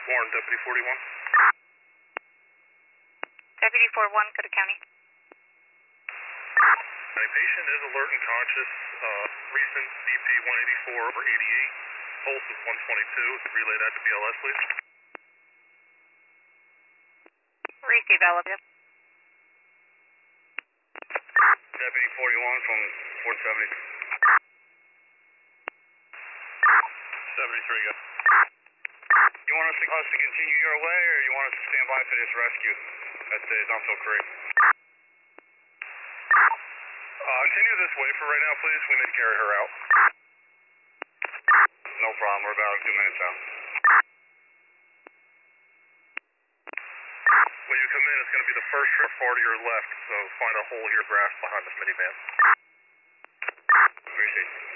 Warren, Deputy 41. Deputy 41, Cook County. A patient is alert and conscious. Recent BP 184 over 88. Pulse is 122. Relay that to BLS, please. Receive elevator. Deputy 41 from 470. 73, go. You want us to continue your way, or you want us to stand by for this rescue at the Dumpville Creek? Continue this way for right now, please. We need to carry her out. No problem. We're about 2 minutes out. When you come in, it's going to be the first trip far to your left, so find a hole here, grass behind this minivan. Appreciate it.